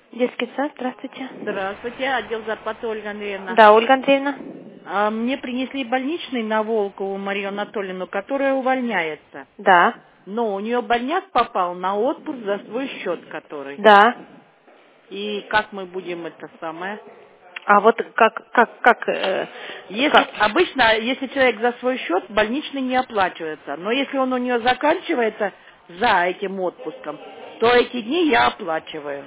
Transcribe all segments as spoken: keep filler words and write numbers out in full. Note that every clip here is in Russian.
Детский сад, здравствуйте. Здравствуйте, отдел зарплаты Ольга Андреевна. Да, Ольга Андреевна. А, мне принесли больничный на Волкову Марию Анатольевну, которая увольняется. Да. Но у нее больняк попал на отпуск за свой счет, который. Да. И как мы будем это самое? А вот как, как, как, э, Если как? обычно, если человек за свой счет, больничный не оплачивается. Но если он у нее заканчивается за этим отпуском, то эти дни я оплачиваю.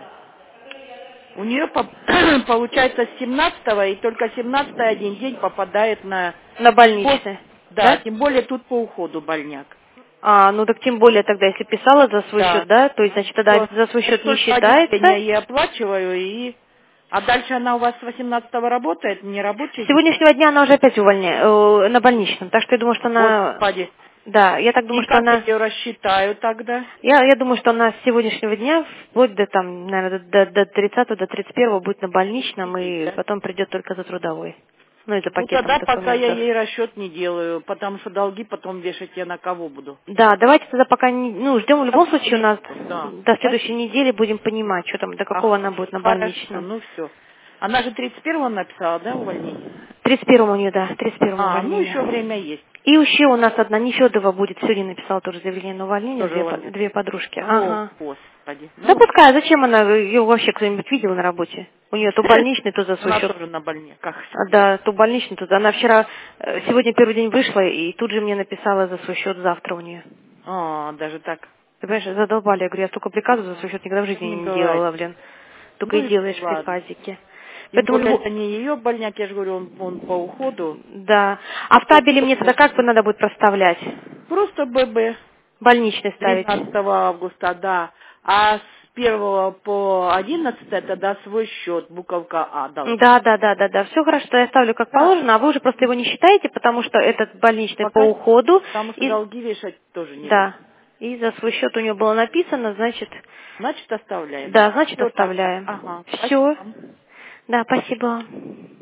У нее получается с семнадцатого, и только семнадцатый один день попадает на На пост. больничный, Да, да? тем более тут по уходу больняк. А, ну так тем более тогда, если писала за свой счет, Да. да, то есть, значит, тогда То за свой это счет не только один день я считается. ей оплачиваю, и... А дальше она у вас с восемнадцатого работает, не С рабочий день? сегодняшнего дня она уже опять увольняет, э, на больничном, так что я думаю, что она, Господи. да, я так И думаю, что как я она, ее рассчитаю тогда? я, я думаю, что она с сегодняшнего дня, вплоть до там, наверное, до, до тридцатого, до тридцать первого будет на больничном, Сидеть, и да? потом придет только за трудовой. Ну и за Ну пакетом тогда пока я документов. ей расчет не делаю, потому что долги потом вешать я на кого буду? Да, давайте тогда пока, не, ну, ждем в любом случае у нас Да. до следующей Спасибо. недели будем понимать, что там, до какого она Ага, будет на хорошо, больничном. ну все. Она же тридцать первого написала, да, увольнение? тридцать первого у нее, да, тридцать первого А, ну увольнение. еще время есть. И еще у нас одна Нефедова будет, сегодня написала тоже заявление на увольнение, Тоже две, по- увольняется. две подружки. О, Ага. господи. Да Ну, пускай, а зачем она, ее вообще кто-нибудь видел на работе? У нее то больничный, то за свой она счет. тоже на больниках. А, Да, то больничный, то она вчера, э, сегодня первый день вышла и тут же мне написала за свой счет завтра у нее. А, даже так. Ты понимаешь, задолбали. Я говорю, я столько приказов за свой счет никогда в жизни Не не говори. делала, блин. Только Ну и и делаешь ладно. приказики. Тем Поэтому, более любо- это не ее больняк, я же говорю, он, он по уходу. да. А в табеле мне тогда как бы надо будет проставлять? Просто ББ. Больничный ставить. тринадцатого августа, да. А с первого по одиннадцатое тогда свой счет, буковка А должна. Да, да, да, да, да. Все хорошо, я ставлю как Да. положено, а вы уже просто его не считаете, потому что этот больничный по Пока, уходу. потому что И, долги вешать тоже не буду. да. И за свой счет у нее было написано, значит, Значит, оставляем. да, значит Все тогда. оставляем. Ага. Спасибо Все. вам. Да, спасибо.